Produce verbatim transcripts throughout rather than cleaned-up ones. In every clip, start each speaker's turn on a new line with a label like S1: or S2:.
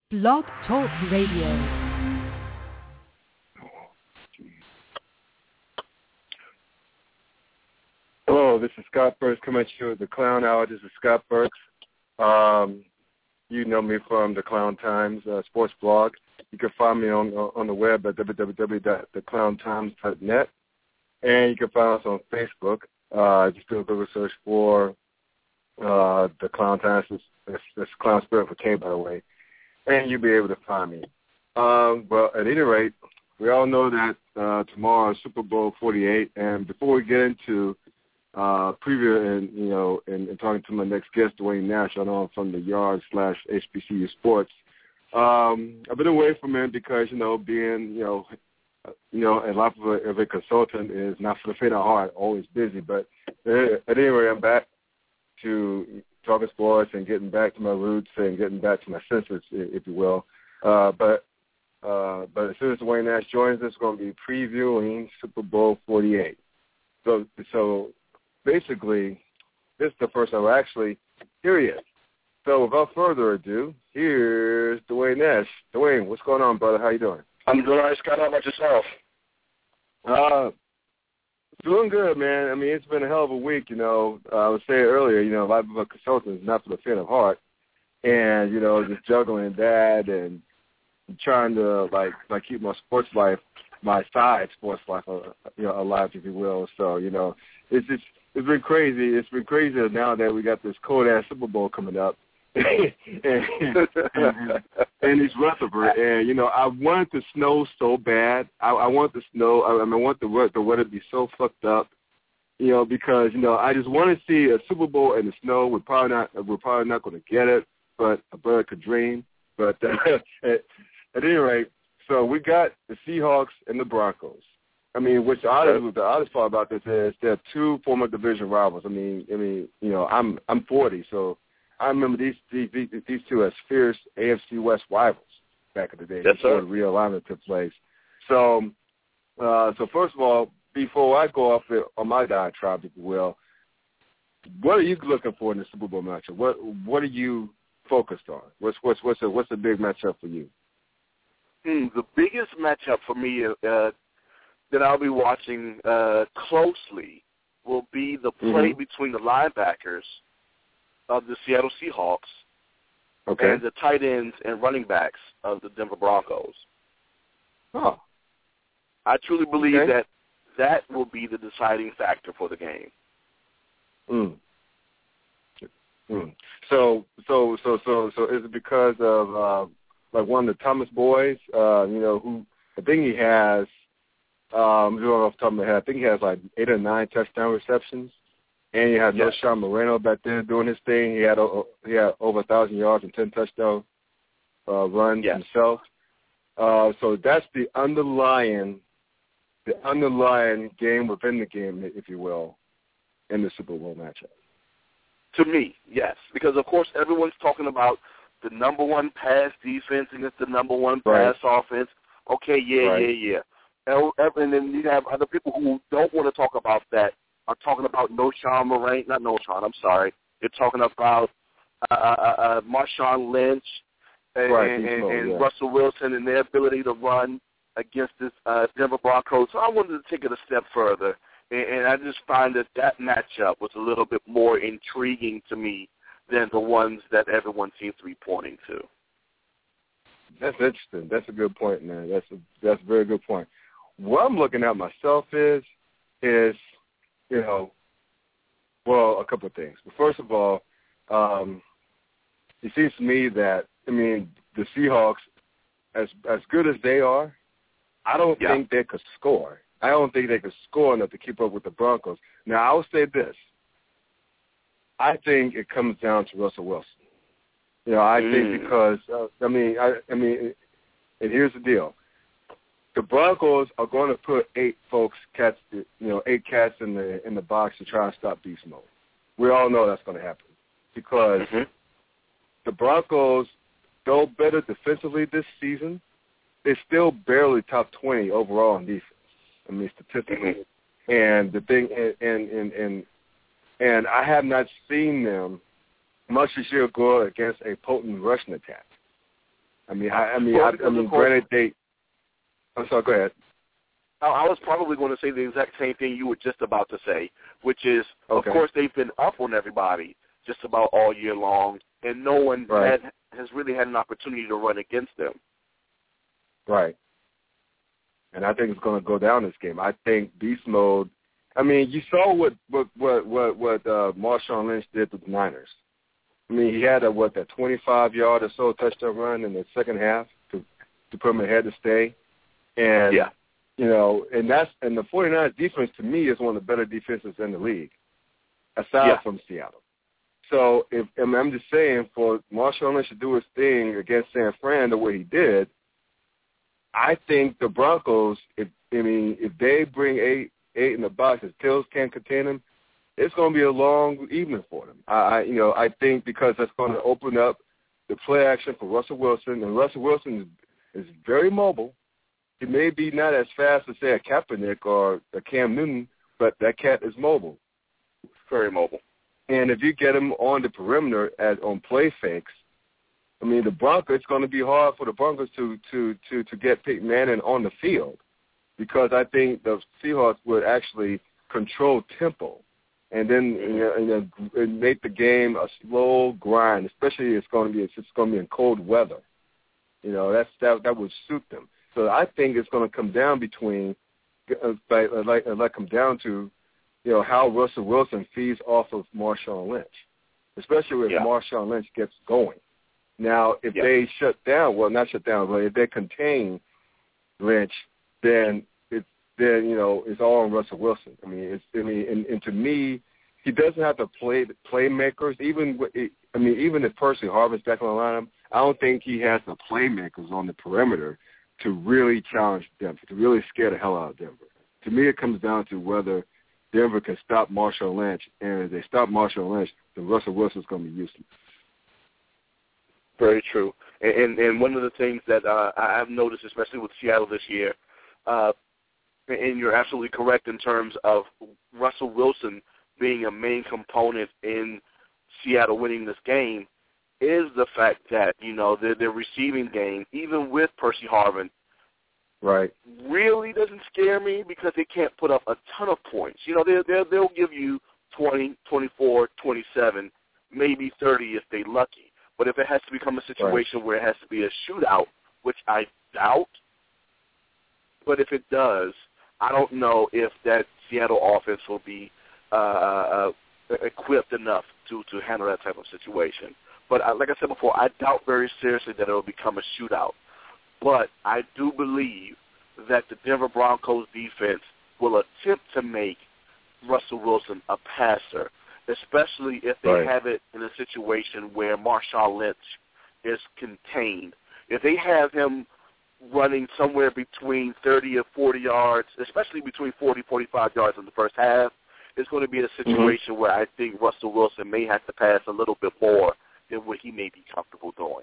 S1: Blog Talk Radio.
S2: Hello, this is Scott Burks coming at you with the Clown Hour. This is Scott Burks. Um, you know me from the Clown Times uh, sports blog. You can find me on on the web at w w w dot the clown times dot net, and you can find us on Facebook. Uh, just do a Google search for uh, the Clown Times. It's, it's, it's Clown Spirit for K, by the way, and you'll be able to find me. Um, well, at any rate, we all know that uh, tomorrow is Super Bowl forty-eight, and before we get into Uh, preview and you know and, and talking to my next guest, Dwayne Nash. I know him from the Yard slash H B C U Sports. Um, I've been away from him because you know being you know you know a life of a, of a consultant is not for the faint of heart. Always busy, but uh, at any rate, I'm back to talking sports and getting back to my roots and getting back to my senses, if you will. Uh, but uh, but as soon as Dwayne Nash joins us, we're going to be previewing Super Bowl forty-eight. So so. Basically, this is the first time. Actually, here he is. So without further ado, here's Dwayne Nash. Dwayne, what's going on, brother? How you doing?
S3: I'm doing all right, Scott. How about yourself?
S2: Uh, doing good, man. I mean, it's been a hell of a week, you know. Uh, I was saying earlier, you know, life of a consultant is not for the faint of heart. And, you know, just juggling that and trying to, like, like keep my sports life, my side sports life, uh, you know, alive, if you will. So, you know, it's just, It's been crazy. It's been crazy now that we got this cold-ass Super Bowl coming up. and, and, and it's Rutherford. And, you know, I wanted to snow so bad. I, I want the snow. I, I mean, I want the, the weather to be so fucked up, you know, because, you know, I just want to see a Super Bowl in the snow. We're probably not we're probably not going to get it, but a bird could dream. But uh, at, at any rate, so we got the Seahawks and the Broncos. I mean, which the oddest, the oddest part about this is they're two former division rivals. I mean, I mean, you know, I'm I'm forty, so I remember these these, these two as fierce A F C West rivals back in the day
S3: yes,
S2: before
S3: sir.
S2: the realignment took place. So, uh, so first of all, before I go off it, on my diatribe, if you will, what are you looking for in the Super Bowl matchup? What what are you focused on? What's what's what's a, what's the big matchup for you?
S3: Hmm, the biggest matchup for me uh, that I'll be watching uh, closely will be the play
S2: mm-hmm.
S3: between the linebackers of the Seattle Seahawks
S2: okay.
S3: and the tight ends and running backs of the Denver Broncos.
S2: Oh.
S3: I truly believe
S2: okay.
S3: that that will be the deciding factor for the game.
S2: Mm. Mm. So, so, so, so, so, is it because of uh, like one of the Thomas boys? Uh, you know, who I think he has. Um, going off the top of my head, I think he has like eight or nine touchdown receptions, and you had
S3: yes.
S2: Sean Moreno back there doing his thing. He had uh, he had over a thousand yards and ten touchdown uh, runs
S3: yes.
S2: himself. Uh, so that's the underlying the underlying game within the game, if you will, in the Super Bowl matchup.
S3: To me, yes, because of course everyone's talking about the number one pass defense against the number one
S2: right.
S3: pass offense. Okay, yeah,
S2: right.
S3: yeah, yeah. And then you have other people who don't want to talk about that are talking about Knowshon Moreno, not Knowshon, I'm sorry. They're talking about uh, uh, uh, Marshawn Lynch and,
S2: right,
S3: and, and,
S2: slow,
S3: and
S2: yeah.
S3: Russell Wilson and their ability to run against this uh, Denver Broncos. So I wanted to take it a step further, and, and I just find that that matchup was a little bit more intriguing to me than the ones that everyone seems to be pointing to.
S2: That's interesting. That's a good point, man. That's a that's a very good point. What I'm looking at myself is, is, you know, well, a couple of things. But first of all, um, it seems to me that, I mean, the Seahawks, as as good as they are, I don't
S3: yeah.
S2: think they could score. I don't think they could score enough to keep up with the Broncos. Now, I will say this. I think it comes down to Russell Wilson. You know, I mm. think because, uh, I mean, I, I mean, and here's the deal. The Broncos are going to put eight folks, cats, you know, eight cats in the in the box to try and stop beast mode. We all know that's going to happen because
S3: mm-hmm.
S2: the Broncos, though better defensively this season, they're still barely top twenty overall in defense. I mean, statistically. Mm-hmm. And the thing, and and and and I have not seen them much this year go against a potent rushing attack. I mean, I, I mean,
S3: well,
S2: I, I mean, granted, they. I'm sorry. Go ahead.
S3: I was probably going to say the exact same thing you were just about to say, which is,
S2: okay.
S3: of course, they've been up on everybody just about all year long, and no one
S2: right.
S3: had, has really had an opportunity to run against them.
S2: Right. And I think it's going to go down this game. I think beast mode. I mean, you saw what what what what, what uh, Marshawn Lynch did with the Niners. I mean, he had a what that twenty-five yard or so touchdown run in the second half to to put him ahead to stay, and
S3: yeah.
S2: you know, and that's and the 49ers defense to me is one of the better defenses in the league, aside
S3: yeah.
S2: from Seattle. So if and I'm just saying, for Marshawn Lynch to do his thing against San Fran the way he did, I think the Broncos, if I mean, if they bring eight eight in the box, if Tills can't contain them, it's going to be a long evening for them. I, I you know, I think because that's going to open up the play action for Russell Wilson, and Russell Wilson is, is very mobile. He may be not as fast as, say, a Kaepernick or a Cam Newton, but that cat is mobile.
S3: Very mobile.
S2: And if you get him on the perimeter as on play fakes, I mean, the Broncos, it's going to be hard for the Broncos to, to, to, to get Peyton Manning on the field, because I think the Seahawks would actually control tempo and then you know, and then and make the game a slow grind, especially it's going to be it's going to be in cold weather. You know, that's that that would suit them. So I think it's going to come down between uh, like like like come down to you know how Russell Wilson feeds off of Marshawn Lynch, especially if
S3: yeah.
S2: Marshawn Lynch gets going. Now, if
S3: yeah.
S2: they shut down, well, not shut down, but if they contain Lynch, then it's then you know it's all on Russell Wilson. I mean, it's I mean, and, and to me, he doesn't have to play the playmakers. Even I mean, even if Percy Harvin's back on the lineup, I don't think he has the playmakers on the perimeter to really challenge Denver, to really scare the hell out of Denver. To me, it comes down to whether Denver can stop Marshawn Lynch, and if they stop Marshawn Lynch, then Russell Wilson's going to be useless.
S3: Very true. And, and and one of the things that uh, I've noticed, especially with Seattle this year, uh, and you're absolutely correct in terms of Russell Wilson being a main component in Seattle winning this game, is the fact that, you know, their, their receiving game, even with Percy Harvin,
S2: right,
S3: really doesn't scare me because they can't put up a ton of points. You know, they'll, they'll, they'll give you twenty, twenty-four, twenty-seven, maybe thirty if they're lucky. But if it has to become a situation right. where it has to be a shootout, which I doubt, but if it does, I don't know if that Seattle offense will be uh, equipped enough to, to handle that type of situation. But I, like I said before, I doubt very seriously that it will become a shootout. But I do believe that the Denver Broncos defense will attempt to make Russell Wilson a passer, especially if they
S2: right.
S3: have it in a situation where Marshawn Lynch is contained. If they have him running somewhere between thirty or forty yards, especially between forty, forty-five yards in the first half, it's going to be a situation mm-hmm. where I think Russell Wilson may have to pass a little bit more than what he may be comfortable doing.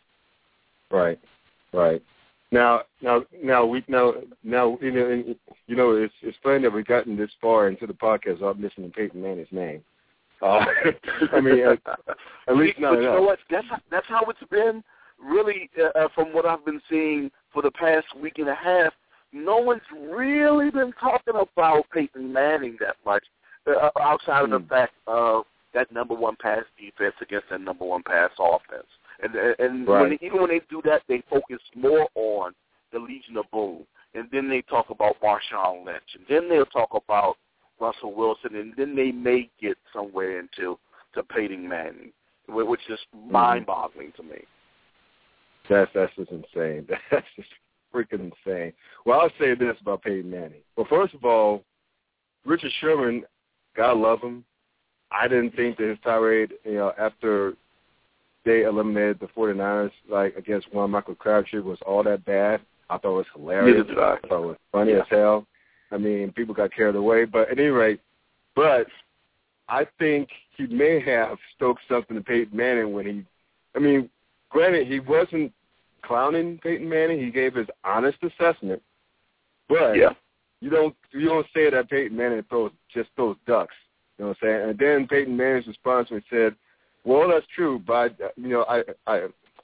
S2: Right, right. Now, now, now, we now, now, you know, you know, it's it's funny that we've gotten this far into the podcast without mentioning Peyton Manning's name. Uh, I mean, at, at least not
S3: but
S2: enough.
S3: You know what? That's that's how it's been. Really, uh, from what I've been seeing for the past week and a half, no one's really been talking about Peyton Manning that much, uh, outside
S2: hmm.
S3: of the fact of that number one pass defense against that number one pass offense. And and
S2: right.
S3: when they, even when they do that, they focus more on the Legion of Boom, and then they talk about Marshawn Lynch, and then they'll talk about Russell Wilson, and then they may get somewhere into to Peyton Manning, which is mm-hmm. mind-boggling to me.
S2: That's that's just insane. That's just freaking insane. Well, I'll say this about Peyton Manning. Well, first of all, Richard Sherman, God love him. I didn't think that his tirade, you know, after they eliminated the 49ers, like, against one Michael Crabtree was all that bad. I thought it was hilarious.
S3: Neither did I.
S2: I thought it was funny
S3: yeah.
S2: as hell. I mean, people got carried away. But at any rate, but I think he may have stoked something to Peyton Manning when he, I mean, granted, he wasn't clowning Peyton Manning. He gave his honest assessment. But
S3: yeah.
S2: you don't you don't say that Peyton Manning throws just throws ducks. You know what I'm saying? And then Peyton Manning's response when he said, well, that's true, but, you know, I, I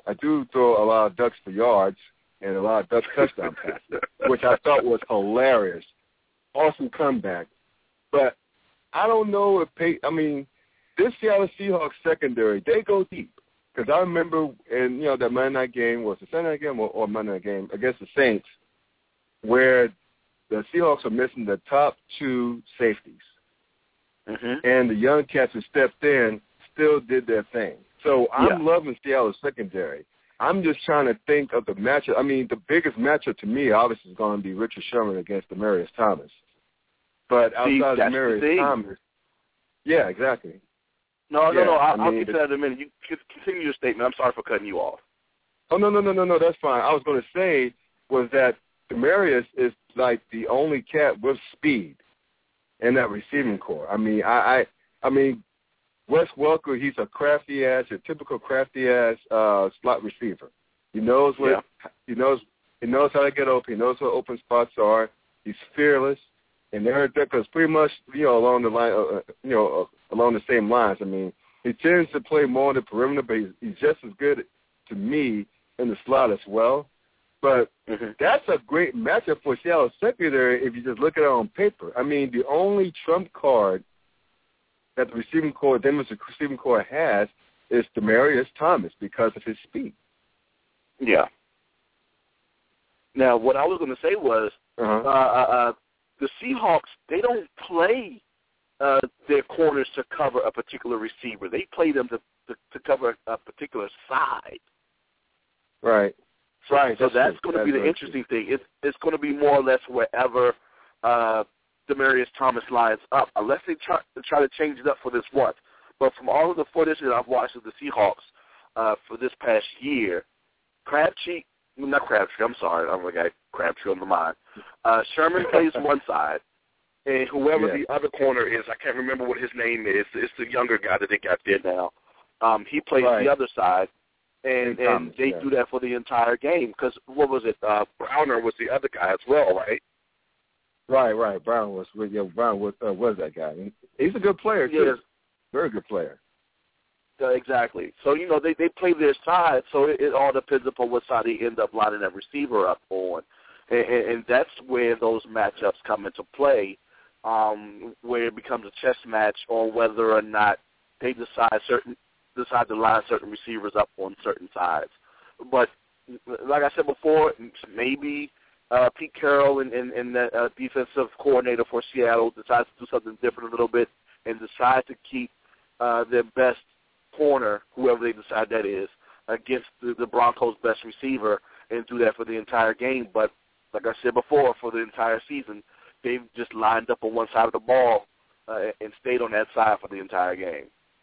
S2: I do throw a lot of ducks for yards and a lot of ducks touchdown passes, which I thought was hilarious. Awesome comeback. But I don't know if Pey- I mean, this Seattle Seahawks secondary, they go deep. Because I remember in, you know, that Monday night game, was it Sunday night game or, or Monday night game against the Saints, where the Seahawks are missing the top two safeties. Mm-hmm. And the young cats who stepped in still did their thing. So I'm yeah. loving Seattle's secondary. I'm just trying to think of the matchup. I mean, the biggest matchup to me, obviously, is going to be Richard Sherman against Demaryius Thomas. But outside See, of Demaryius Thomas, yeah, exactly.
S3: No,
S2: yeah,
S3: no, no. I'll,
S2: I
S3: I'll
S2: mean,
S3: get to that in a minute. You continue your statement. I'm sorry for cutting you off.
S2: Oh, no, no, no, no, no. That's fine. I was going to say was that Demaryius is like the only cat with speed in that receiving core. I mean, I, I, I mean, Wes Welker, he's a crafty ass, a typical crafty ass uh, slot receiver. He knows what yeah. he knows. He knows how to get open. He knows what open spots are. He's fearless. And Eric Decker is pretty much, you know, along the line, uh, you know, uh, along the same lines. I mean, he tends to play more on the perimeter, but he's, he's just as good to me in the slot as well. But mm-hmm. that's a great matchup for Seattle secondary if you just look at it on paper. I mean, the only trump card that the receiving core, Denver's receiving core has is Demaryius Thomas because of his speed.
S3: Yeah. Now, what I was going to say was, uh-huh. uh, uh, the Seahawks, they don't play uh, their corners to cover a particular receiver. They play them to, to, to cover a particular side.
S2: Right.
S3: So,
S2: right.
S3: So that's, that's going to be the
S2: true.
S3: interesting thing. It's, it's going to be more or less wherever uh, Demaryius Thomas lines up, unless they try, try to change it up for this once. But from all of the footage that I've watched of the Seahawks uh, for this past year, Crabtree, not Crabtree, I'm sorry, I'm like I Crabtree on the mind. Uh, Sherman plays one side, and whoever yeah. the other corner is, I can't remember what his name is. It's the younger guy that they got there now. Um, he plays right. the other side, and, and Thomas, they yeah. do that for the entire game. Because what was it? Uh, Browner was the other guy as well, right?
S2: Right, right. Brown was yeah. Brown was uh, was that guy. He's a good player too. Yes. Very good player.
S3: Uh, exactly. So, you know, they, they play their side, so it, it all depends upon what side they end up lining that receiver up on. And, and, and that's where those matchups come into play, um, where it becomes a chess match on whether or not they decide certain decide to line certain receivers up on certain sides. But like I said before, maybe uh, Pete Carroll and, and, and the uh, defensive coordinator for Seattle decides to do something different a little bit and decide to keep uh, their best corner, whoever they decide that is, against the, the Broncos' best receiver and do that for the entire game. But like I said before, for the entire season, they've just lined up on one side of the ball uh, and stayed on that side for the entire game.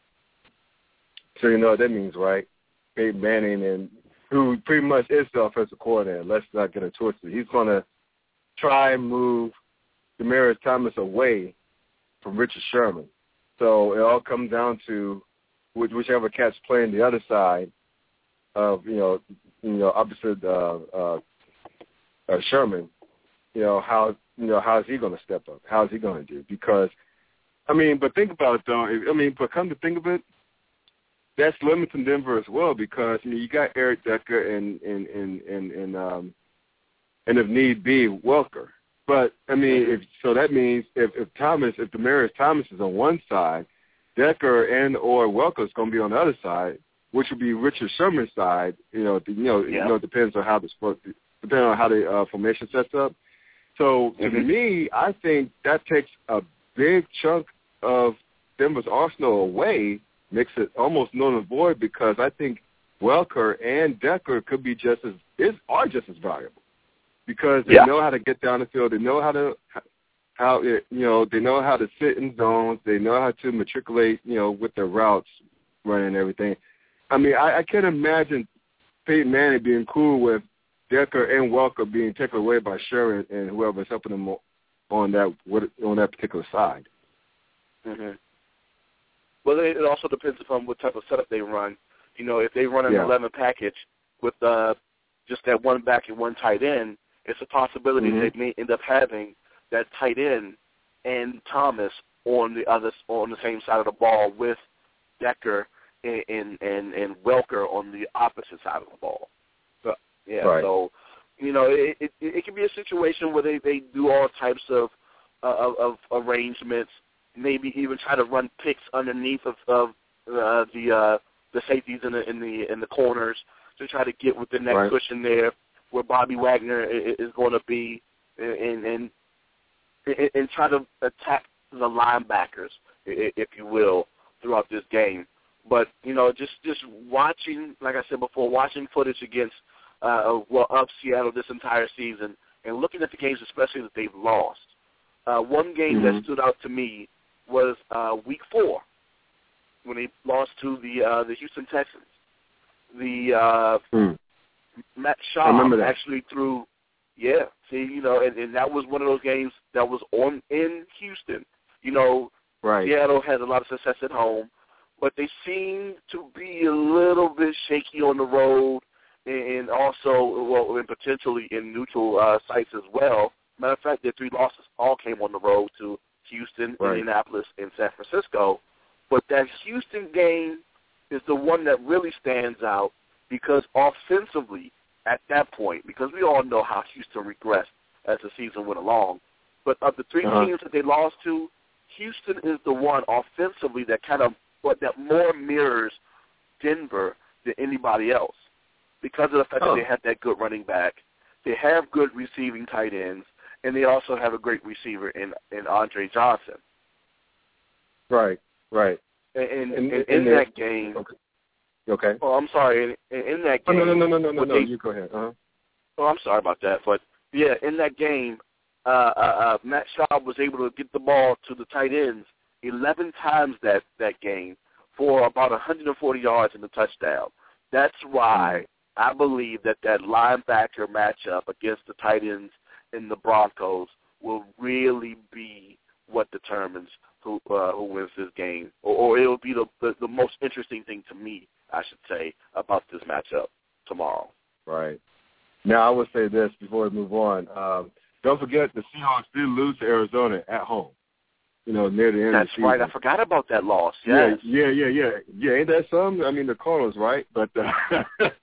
S2: So you know what that means, right? Peyton Manning, and who pretty much is the offensive coordinator, let's not get it twisted. He's going to try and move Demaryius Thomas away from Richard Sherman. So it all comes down to whichever cat's playing the other side of, you know, you know, opposite uh, uh, uh, Sherman, you know, how, you know, how is he going to step up? How is he going to do? Because, I mean, but think about it, though. I mean, but come to think of it, that's limiting Denver as well because, I mean, you got Eric Decker and, and, and, and, and, um, and if need be, Welker. But, I mean, if so that means if, if Thomas, if Demaryius Thomas is on one side, Decker and or Welker is going to be on the other side, which would be Richard Sherman's side. You know, you know, yeah. you know, it depends on how the sport, depending on how the uh, formation sets up. So to mm-hmm. me, I think that takes a big chunk of Denver's arsenal away, makes it almost null and void because I think Welker and Decker could be just as is are just as valuable because they yeah. know how to get down the field, they know how to. How it, you know, they know how to sit in zones. They know how to matriculate, you know, with their routes running and everything. I mean, I, I can't imagine Peyton Manning being cool with Decker and Welker being taken away by Sherman and whoever's helping them on that on that particular side.
S3: Mm-hmm. Well, it also depends upon what type of setup they run. You know, if they run an
S2: yeah.
S3: eleven package with uh, just that one back and one tight end, it's a possibility mm-hmm. they may end up having that tight end and Thomas on the other on the same side of the ball with Decker and and, and, and Welker on the opposite side of the ball. So, yeah,
S2: right.
S3: so, you know, it, it, it can be a situation where they, they do all types of, uh, of, of arrangements, maybe even try to run picks underneath of, of uh, the uh, the safeties in the in the in the corners to try to get within that
S2: right.
S3: cushion there where Bobby Wagner is going to be, and and and try to attack the linebackers, if you will, throughout this game. But you know, just just watching, like I said before, watching footage against uh, well of Seattle this entire season, and looking at the games, especially that they've lost. Uh, one game
S2: mm-hmm.
S3: that stood out to me was uh, Week Four when they lost to the uh, the Houston Texans. The uh,
S2: mm.
S3: Matt Schaub
S2: that.
S3: actually threw, yeah. See, you know, and, and that was one of those games that was on in Houston. You know,
S2: right.
S3: Seattle has a lot of success at home, but they seem to be a little bit shaky on the road, and also, well, and potentially in neutral uh, sites as well. Matter of fact, their three losses all came on the road to Houston,
S2: right.
S3: Indianapolis, and San Francisco. But that Houston game is the one that really stands out because offensively, at that point, because we all know how Houston regressed as the season went along, but of the three
S2: uh-huh.
S3: teams that they lost to, Houston is the one offensively that kind of, what that more mirrors Denver than anybody else because of the fact
S2: oh.
S3: that they have that good running back, they have good receiving tight ends, and they also have a great receiver in, in Andre Johnson.
S2: Right, right.
S3: And, and,
S2: and,
S3: and
S2: and
S3: in that game,
S2: okay. okay.
S3: Oh, I'm sorry. In, in that game,
S2: oh, no, no, no, no, no, no.
S3: They,
S2: you go ahead. Uh-huh.
S3: Oh, I'm sorry about that, but yeah, in that game, uh, uh, uh, Matt Schaub was able to get the ball to the tight ends eleven times that that game for about one hundred forty yards in the touchdown. That's why I believe that that linebacker matchup against the tight ends in the Broncos will really be what determines who uh, who wins this game, or, or it'll be the, the the most interesting thing to me, I should say, about this matchup tomorrow.
S2: Right. Now, I would say this before we move on. Um, don't forget the Seahawks did lose to Arizona at home, you know, near the end
S3: That's
S2: of the season.
S3: right. I forgot about that loss. Yes.
S2: Yeah, yeah, yeah, yeah. Yeah, ain't that something? I mean, the Cardinals, right? But uh, at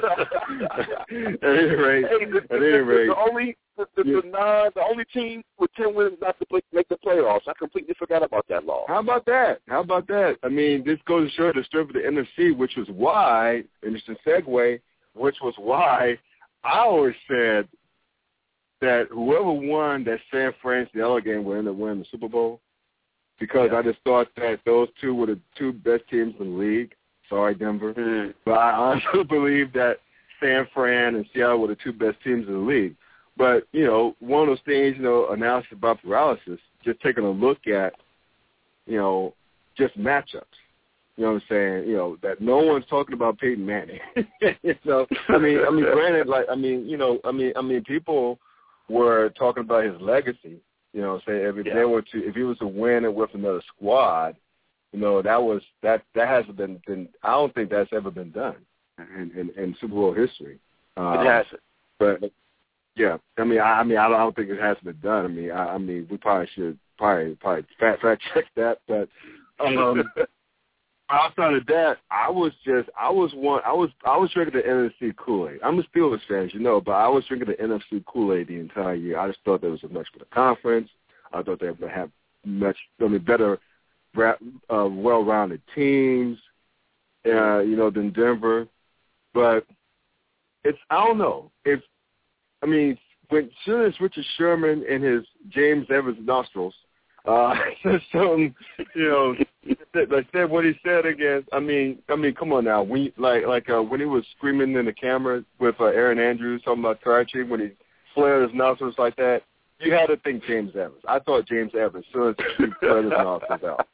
S2: any rate,
S3: hey, the,
S2: at any rate.
S3: The only, the, the,
S2: yeah.
S3: the, non, the only team with ten wins not to play, make the playoffs. I completely forgot about that loss.
S2: How about that? How about that? I mean, this goes to show the strength of the N F C, which was why, interesting segue, which was why I always said that whoever won that San Francisco game would end up winning the Super Bowl because yeah. I just thought that those two were the two best teams in the league. Sorry, Denver. Mm-hmm. But I honestly believe that San Fran and Seattle were the two best teams in the league. But, you know, one of those things, you know, analysis by paralysis, just taking a look at, you know, just matchups. You know what I'm saying? You know, that no one's talking about Peyton Manning. you know, I mean, I mean, granted, like, I mean, you know, I mean, I mean, people were talking about his legacy. You know, say if
S3: yeah.
S2: they were to, if he was to win it with another squad, you know, that was that that hasn't been, been I don't think that's ever been done in, in, in Super Bowl history. Um,
S3: it hasn't.
S2: But yeah, I mean, I, I mean, I don't, I don't think it has been done. I mean, I, I mean, we probably should probably probably fact fact check that, but. Um, Outside of that, I was just I was one I was I was drinking the N F C Kool-Aid. I'm a Steelers fan, as you know, but I was drinking the N F C Kool-Aid the entire year. I just thought there was a much better conference. I thought they would have much I mean better, uh, well-rounded teams, uh, you know, than Denver. But it's I don't know if I mean when soon as Richard Sherman and his James Evans nostrils. Uh, something, you know, like said what he said against. I mean, I mean, come on now. When like like uh, when he was screaming in the camera with uh, Aaron Andrews talking about Karachi when he flared his nostrils like that, you had to think James Evans. I thought James Evans as soon as he flared his nostrils out.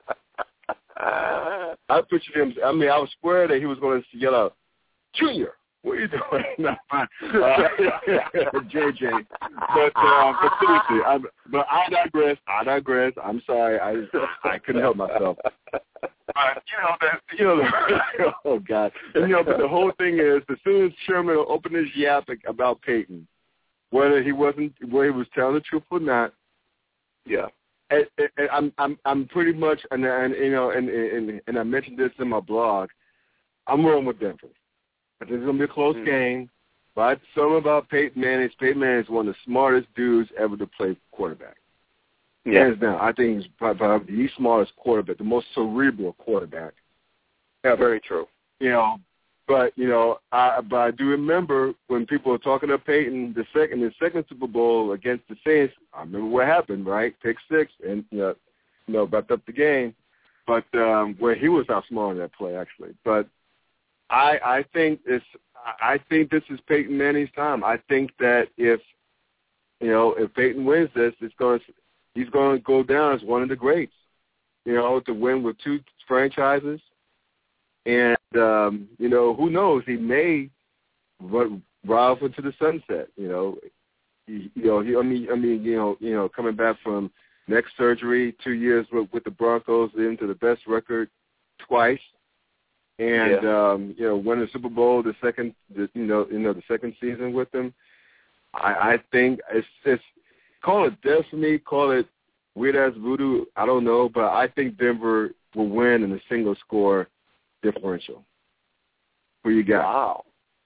S2: I pictured him. I mean, I was square that he was going to yell out, "Junior, what are you doing?" no, uh, J J. But, uh, but seriously, I, but I digress. I digress. I'm sorry. I I couldn't help myself. But, you know, that, you know, the, oh, God. And, you know, but the whole thing is, as soon as Sherman opened his yap about Peyton, whether he wasn't, whether he was telling the truth or not,
S3: yeah,
S2: and, and I'm I'm I'm pretty much and, and you know and, and and I mentioned this in my blog. I'm rolling with Denver. I think it's gonna be a close mm-hmm. game. But something about Peyton Manning, Peyton Manning is one of the smartest dudes ever to play quarterback. Yeah. Hands down. I think he's probably the smartest quarterback, the most cerebral quarterback ever.
S3: Very true.
S2: You know, but, you know, I, but I do remember when people were talking to Peyton, the second, the second Super Bowl against the Saints, I remember what happened, right? Pick six and, you know, you know wrapped up the game. But um, where he was outsmarting that play, actually. But I, I think it's, I think this is Peyton Manning's time. I think that if, you know, if Peyton wins this, it's going to, he's going to go down as one of the greats, you know, to win with two franchises. And, um, you know, who knows? He may run off into the sunset, you know. He, you know, he, I mean, I mean, you know, you know, coming back from neck surgery, two years with, with the Broncos, into the best record twice. And yeah. um, you know, win the Super Bowl the second, the, you know, you know, the second season with them. I, I think it's just call it destiny, call it weird ass voodoo. I don't know, but I think Denver will win in a single score differential. Who you got?
S3: Wow.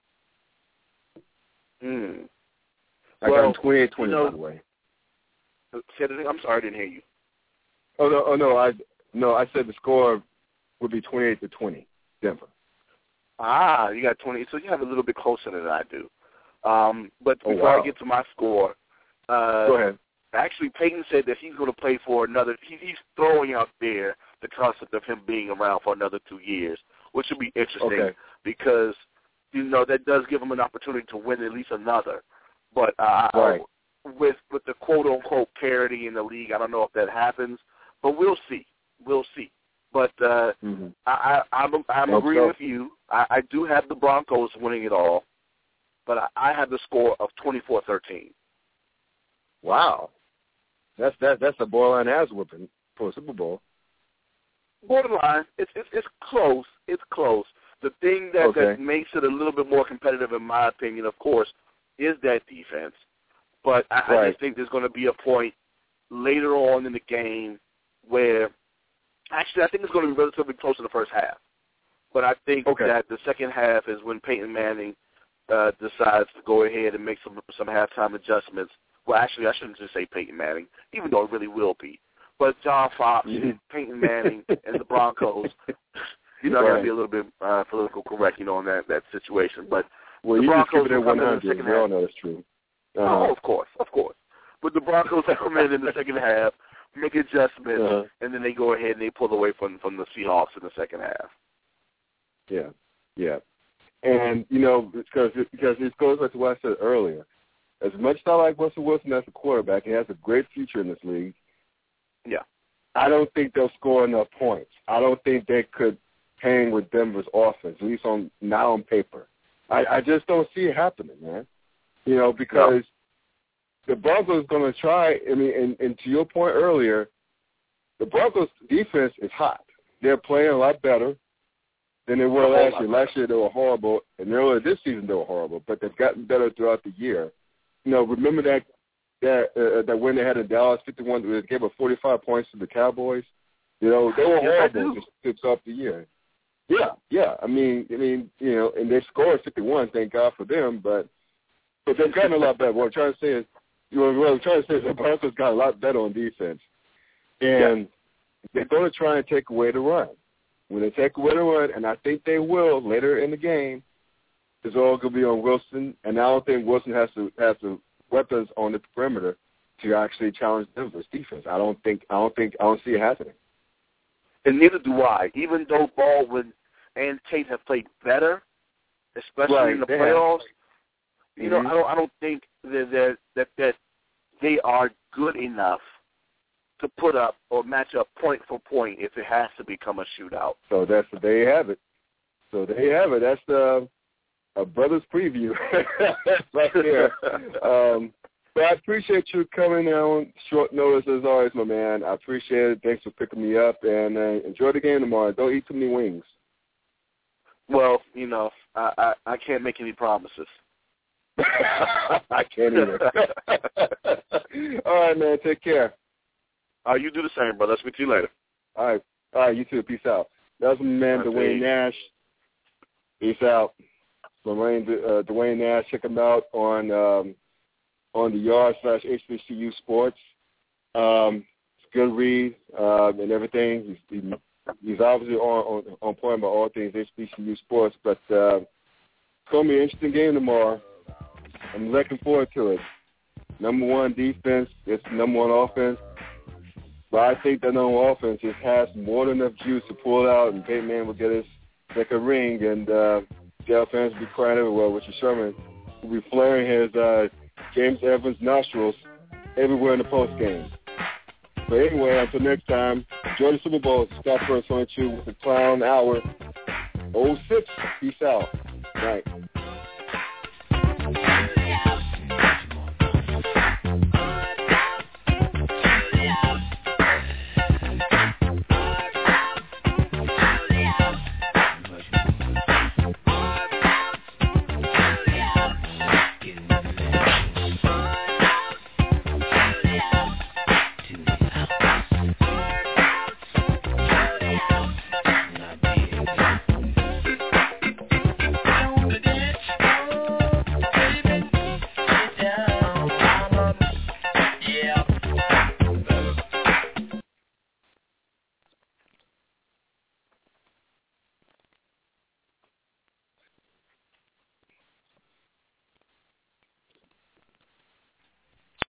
S3: Hmm.
S2: I
S3: well,
S2: got him twenty-eight twenty,
S3: you know,
S2: by the way.
S3: I'm sorry, I didn't hear you.
S2: Oh no, oh no, I no, I said the score would be twenty-eight to twenty. Denver.
S3: Ah, you got twenty. So you have a little bit closer than I do. Um, but
S2: oh,
S3: before
S2: wow.
S3: I get to my score, uh,
S2: go ahead.
S3: Actually, Peyton said that he's going to play for another. He, he's throwing out there the concept of him being around for another two years, which would be interesting
S2: okay.
S3: because you know that does give him an opportunity to win at least another. But uh,
S2: right.
S3: with with the quote unquote parity in the league, I don't know if that happens, but we'll see. We'll see. But uh,
S2: mm-hmm.
S3: I, I, I'm, I'm agreeing
S2: so.
S3: with you. I, I do have the Broncos winning it all, but I, I have the score of twenty-four thirteen.
S2: Wow. That's that, that's a borderline ass whooping for a Super Bowl.
S3: Borderline. It's, it's, it's close. It's close. The thing that,
S2: okay.
S3: that makes it a little bit more competitive, in my opinion, of course, is that defense. But I,
S2: right.
S3: I just think there's going to be a point later on in the game where Actually, I think it's going to be relatively close to the first half. But I think
S2: okay.
S3: that the second half is when Peyton Manning uh, decides to go ahead and make some some halftime adjustments. Well, actually, I shouldn't just say Peyton Manning, even though it really will be. But John Fox,
S2: mm-hmm.
S3: Peyton Manning, and the Broncos, you know,
S2: right.
S3: I got to be a little bit uh, political correct, you know, on that, that situation. But
S2: well,
S3: the
S2: you
S3: Broncos
S2: just keep it at one hundred. We all know it's true. Uh-huh.
S3: Oh, of course, of course. But the Broncos come in in the second half, make adjustments,
S2: uh-huh.
S3: and then they go ahead and they pull away from from the Seahawks in the second half.
S2: Yeah, yeah, and you know because because it goes back to what I said earlier. As much as I like Russell Wilson as a quarterback, he has a great future in this league.
S3: Yeah,
S2: I don't think they'll score enough points. I don't think they could hang with Denver's offense, at least on not on paper. I, I just don't see it happening, man. You know, because no. the Broncos going to try. I mean, and, and to your point earlier, the Broncos' defense is hot. They're playing a lot better than they were last year. Last year they were horrible, and earlier this season they were horrible. But they've gotten better throughout the year. You know, remember that that uh, that win they had in Dallas, fifty-one, they gave up forty-five points to the Cowboys. You know, they were horrible just to start off the year. Yeah, yeah. I mean, I mean, you know, and they scored fifty-one. Thank God for them. But but they've gotten a lot better. What I'm trying to say is, you know, what I'm trying to say is the Broncos got a lot better on defense, and yeah. they're going to try and take away the run. When they take away the run, and I think they will later in the game, it's all going to be on Wilson, and I don't think Wilson has to has the weapons on the perimeter to actually challenge Denver's defense. I don't think I don't think I don't see it happening.
S3: And neither do I. Even though Baldwin and Tate have played better, especially
S2: right,
S3: in the
S2: they
S3: playoffs,
S2: have.
S3: you
S2: mm-hmm.
S3: know, I don't I don't think that that that they are good enough to put up or match up point for point if it has to become a shootout.
S2: So that's there you have it. So there you have it. That's the a brother's preview right there. um, but I appreciate you coming on short notice as always, my man. I appreciate it. Thanks for picking me up, and uh, enjoy the game tomorrow. Don't eat too many wings.
S3: Well, you know, I, I, I can't make any promises.
S2: I can't either. All right, man. Take care.
S3: Uh, you do the same, brother. I'll speak to you later.
S2: All right. All right, you too. Peace out. That was my man,
S3: Right,
S2: Dwayne
S3: peace.
S2: Nash. Peace out. Dwayne, uh, Dwayne Nash, check him out on um, on the Yard slash H B C U Sports. Um, it's a good read uh, and everything. He's, he, he's obviously on, on on point about all things H B C U Sports, but uh, it's going to be an interesting game tomorrow. I'm looking forward to it. Number one defense, it's number one offense. But I think that number one offense just has more than enough juice to pull out, and Peyton Manning will get his second ring, and uh, Seattle fans will be crying everywhere. Richard Sherman will be flaring his uh, James Evans nostrils everywhere in the postgame. But anyway, until next time, enjoy the Super Bowl. Scott Burks on you with the Clown Hour oh six. Peace out. Night.